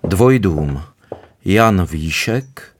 Dvojdům. Jan Víšek,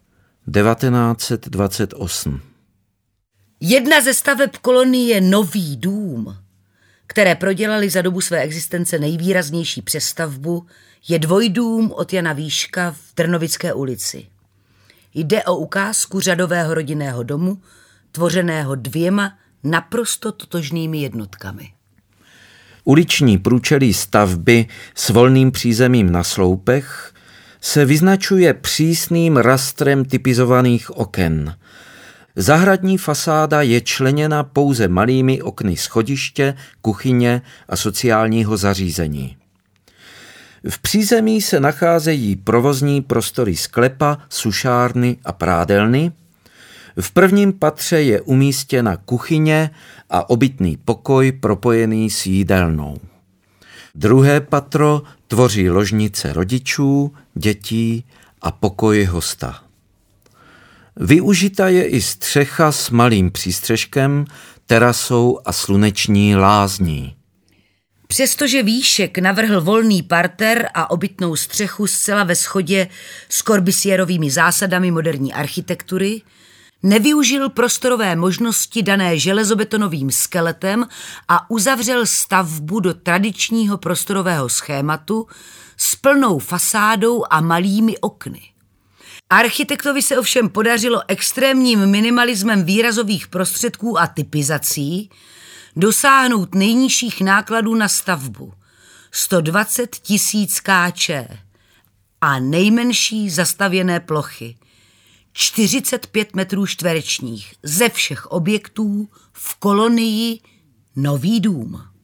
1928. Jedna ze staveb kolonie Nový dům, které prodělali za dobu své existence nejvýraznější přestavbu, je dvojdům od Jana Víška v Trnovické ulici. Jde o ukázku řadového rodinného domu, tvořeného dvěma naprosto totožnými jednotkami. Uliční průčelí stavby s volným přízemím na sloupech se vyznačuje přísným rastrem typizovaných oken. Zahradní fasáda je členěna pouze malými okny schodiště, kuchyně a sociálního zařízení. V přízemí se nacházejí provozní prostory sklepa, sušárny a prádelny. V prvním patře je umístěna kuchyně a obytný pokoj propojený s jídelnou. Druhé patro tvoří ložnice rodičů, dětí a pokoj hosta. Využita je i střecha s malým přístřeškem, terasou a sluneční lázní. Přestože Víšek navrhl volný parter a obytnou střechu zcela ve shodě s Corbusierovými zásadami moderní architektury, nevyužil prostorové možnosti dané železobetonovým skeletem a uzavřel stavbu do tradičního prostorového schématu s plnou fasádou a malými okny. Architektovi se ovšem podařilo extrémním minimalismem výrazových prostředků a typizací dosáhnout nejnižších nákladů na stavbu 120 000 Kč a nejmenší zastavěné plochy 45 metrů čtverečních ze všech objektů v kolonii Nový dům.